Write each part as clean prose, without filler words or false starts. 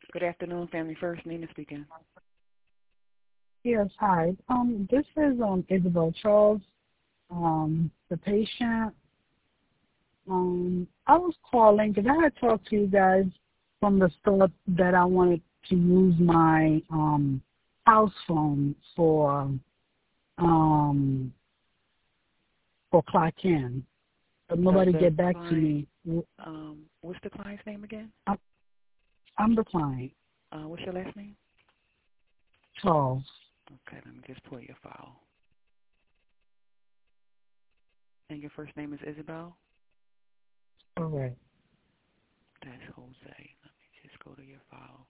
Good afternoon, Family First. Nina speaking. Yes, hi. This is Isabel Charles, the patient. I was calling because I had talked to you guys from the start that I wanted to use my house phone um clock in, but nobody The get back to client, me. what's the client's name again? I'm the client, What's your last name? Charles. Okay, let me just pull your file. And your first name is Isabel? Correct. That's Jose. Let me just go to your file.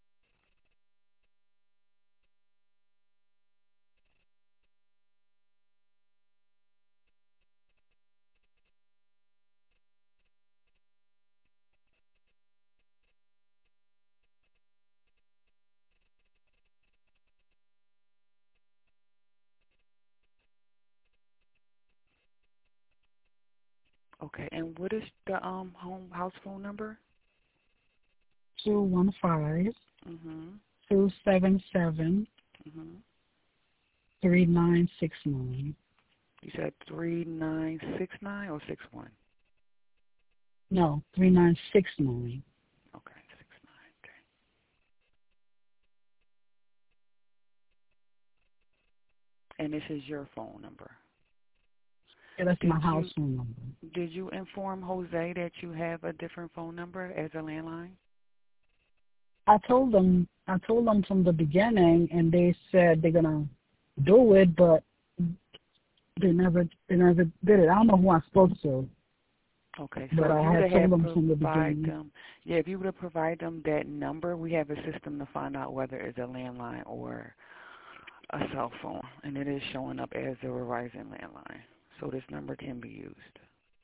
Okay, and what is the house phone number? 215 Mhm. 277 Mhm. 3969. You said 3969 or 61? No, 3969. Okay, 69. Okay. And this is your phone number. Yeah, that's Did my house you phone number. did you inform Jose that you have a different phone number as a landline? I told them from the beginning, and they said they're gonna do it, but they never did it. I don't know who I spoke to, Okay, so but if I you would had have told them from the provide beginning. them, yeah, if you would have provided them that number, we have a system to find out whether it's a landline or a cell phone, and it is showing up as a Verizon landline. So this number can be used.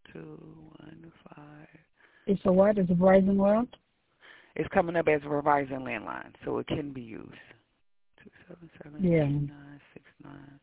215. It's a what? It's a Verizon World? It's coming up as a Verizon landline, so it can be used. Yeah. 277-3969.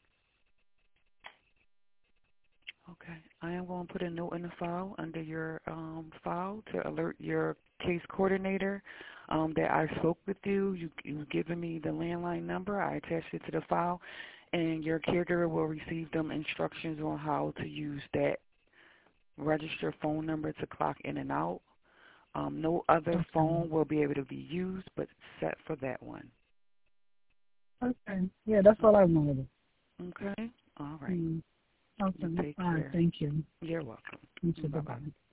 Okay. I am going to put a note in the file under your file to alert your case coordinator that I spoke with you. You've given me the landline number. I attached it to the file, and your caregiver will receive them instructions on how to use that registered phone number to clock in and out. No other Okay. phone will be able to be used but set for that one. Okay. Yeah, that's all I wanted. Okay? All right. Okay. You take All right. care. Thank you. You're welcome. You too. Bye-bye. Bye-bye.